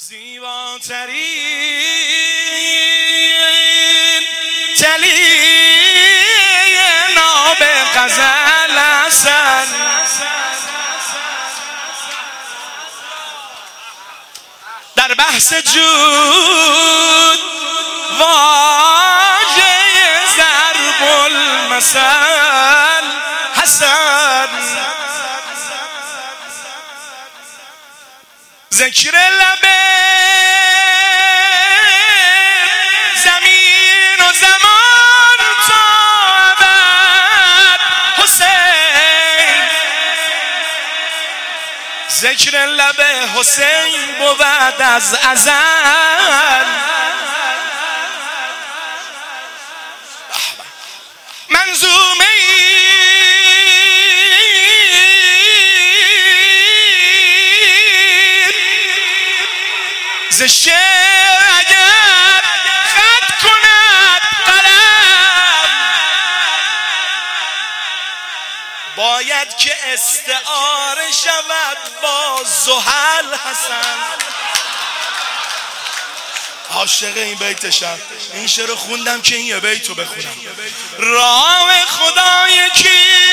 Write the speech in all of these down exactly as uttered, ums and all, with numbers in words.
زیباترین تلی ناب غزل حسن در بحث جود واژه ضرب المثل حسن ذکر لبه زمین و زمان تا ابد حسین ذکر لبه حسین بود از ازل منظومه ز شعر اگر خط کند قلم باید که استعاره شود با زحل حسن. عاشق این بیتشم، این شعر خوندم که این یه بیتو بخونم. راه خدا یکی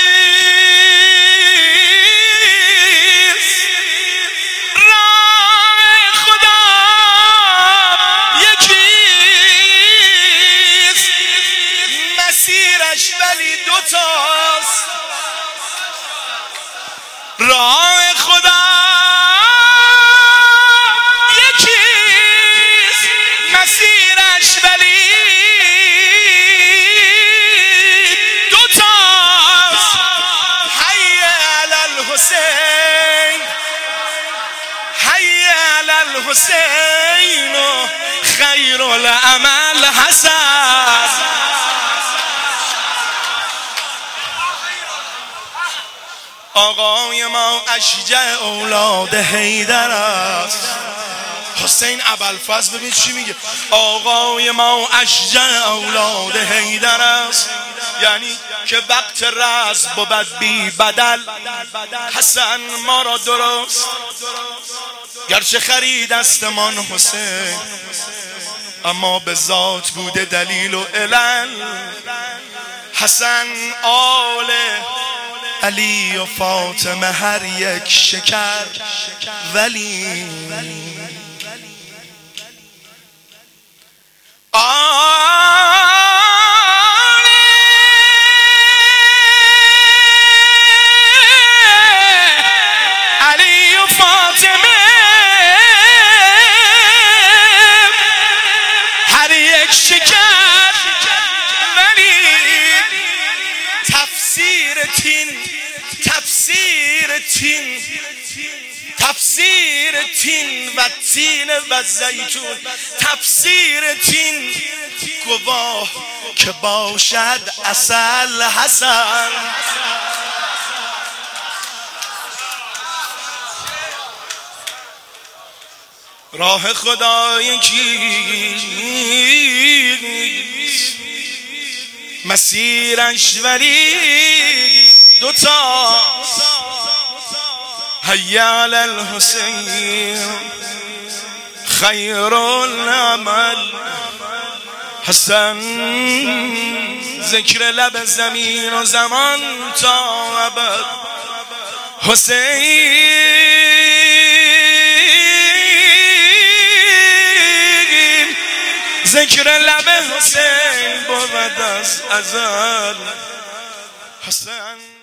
ولی دوتاست. راه خدا یکیست مسیرش ولی دوتاست. حی علی الحسین حی علی الحسین و خیر العمل حسن. آقای ما اشجع اولاد حیدر است. حسین ابوالفضل ببین چی میگه. آقای ما اشجع اولاد حیدر است، یعنی که وقت رز بود بی بدل. حسن ما را درست گرچه خرید استمان حسین، اما به ذات بوده دلیل و علل. حسن آل علی و فاطمه هر یک شکر ولی آل علی و فاطمه هر یک شکر ولی تفسیر تین تفسیر تین تفسیر تین و تین و زیتون تفسیر تین گواه که باشد عسل حسن. راه خدا یکیست مسیرش ولی دوتاست. حی علی الحسین خیر العمل حسن. ذکر لب زمین و زمان تا ابد حسین ذکر لب حسین بود از ازل حسن.